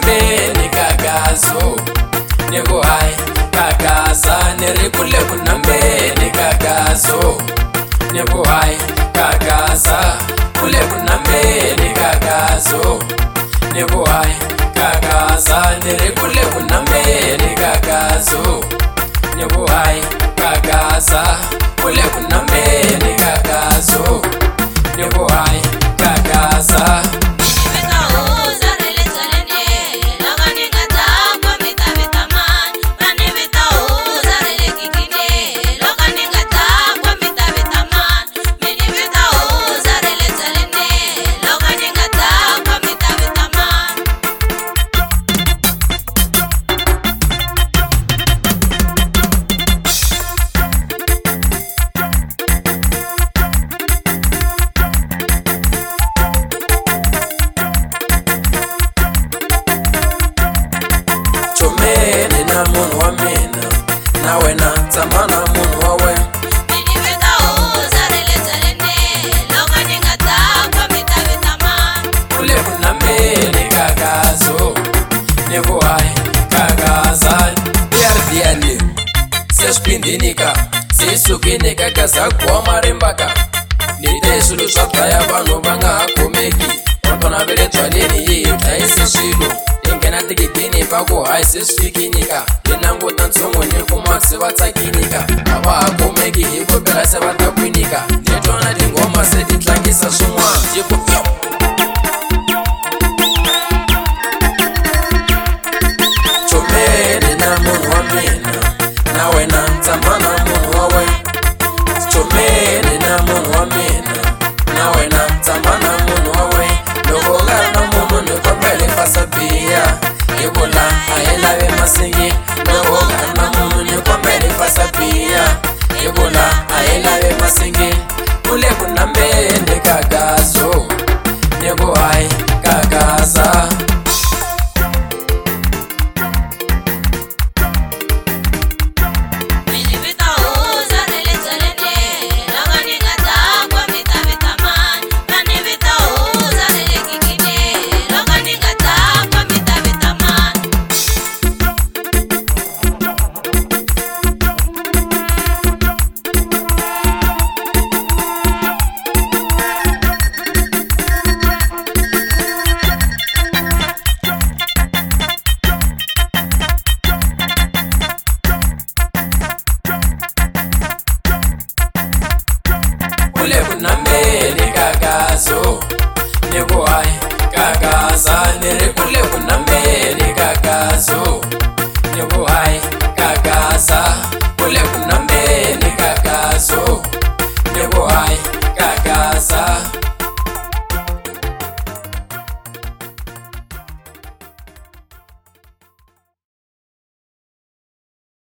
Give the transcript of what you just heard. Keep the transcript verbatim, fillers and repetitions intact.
kunambeni kakazo Niku hai kakaza Niri kule kunambeni kakazo Niku hai kakaza Kule kunambeni kakazo Niku hai kakaza Niri kule kunambeni kakazo Niku hai kakaza Kule kunambeni kakazo Niku hai kakaza Chomeni na munu wa mina Na wena tamana munu wa we Mini vita uza rele zalene Loga ninga takwa mita vita man Kule kunambeni kakazo Niku hai kakaza Biardiani Sespindinika Sisukini kakaza kwa marimbaka Nite sulu shota ya vanu banga kumeki Wakona vile tualini hii Taisi shilu Ingena tikitini pako haisi spikinika Inangu tansomo ni kumaksi watakinika Awa akumeki hiku bila se watakwinika Nitona dingoma se ditlangisa sumwa Jipu yo Chomeni na munu wa mina Na wena tamana munu wa we Chomeni na munu wa mina Na wena tamana munu wa we Logola na munu ni kwa mbele fasabia Yebola aelawe masingi Logola na munu ni kwa mbele fasabia Yebola aelawe masingi Kule kunambeni kakazo Niku hai kakaza Mini vita uza rele zalene Loga ninga takwa mita vita man Mani vita uza rele kikine Loga ninga takwa mita vita man Kule kunambeni kakazo Niku hai kakaza Niri kule